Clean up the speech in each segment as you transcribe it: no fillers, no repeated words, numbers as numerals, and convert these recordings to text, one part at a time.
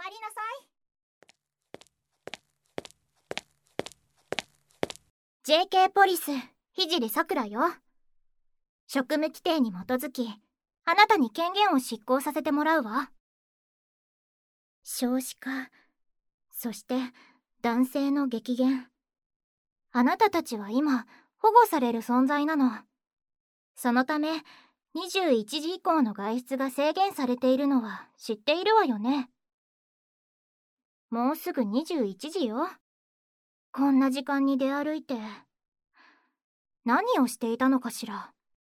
りなさい。 JK ポリス聖さくらよ。職務規定に基づきあなたに権限を執行させてもらうわ。少子化、そして男性の激減。あなたたちは今保護される存在なの。そのため21時以降の外出が制限されているのは知っているわよね。もうすぐ21時よ。こんな時間に出歩いて何をしていたのかしら。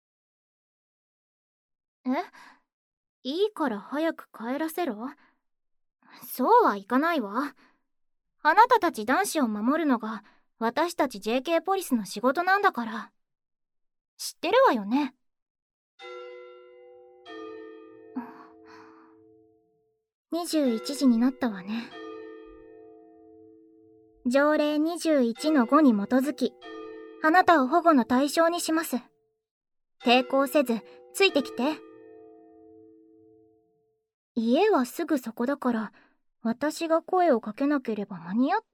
いいから早く帰らせろ。そうはいかないわ。あなたたち男子を守るのが私たち JK ポリスの仕事なんだから。知ってるわよね。21時になったわね。条例21-5に基づきあなたを保護の対象にします。抵抗せずついてきて。家はすぐそこだから私が声をかけなければ間に合った？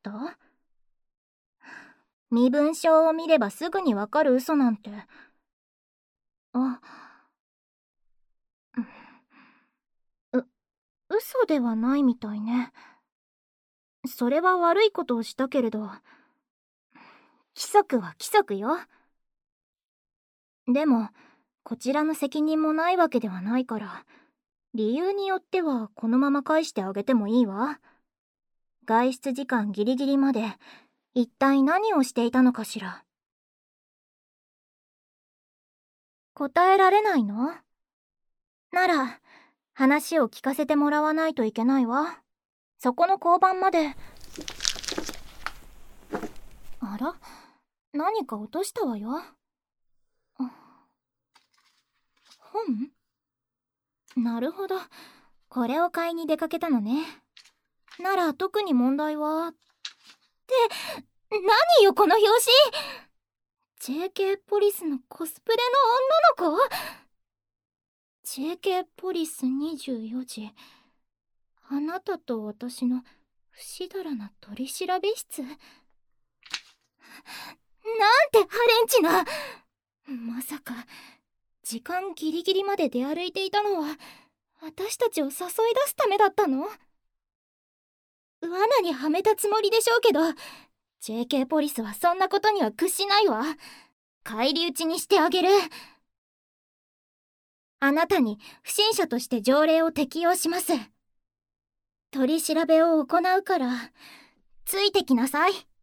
身分証を見ればすぐにわかる嘘なんて。嘘ではないみたいね。それは悪いことをしたけれど、規則は規則よ。でもこちらの責任もないわけではないから、理由によってはこのまま返してあげてもいいわ。外出時間ギリギリまで一体何をしていたのかしら。答えられないの？なら話を聞かせてもらわないといけないわ。そこの交番まで。あら、何か落としたわよ。本？なるほど、これを買いに出かけたのね。なら特に問題は。って何よこの表紙。 JK ポリスのコスプレの女の子？ JK ポリス24時、あなたと私の不死だらな取調室。なんてハレンチな。まさか時間ギリギリまで出歩いていたのは私たちを誘い出すためだったの？罠にはめたつもりでしょうけど、 JK ポリスはそんなことには屈しないわ。返り討ちにしてあげる。あなたに不審者として条例を適用します。取り調べを行うからついてきなさい。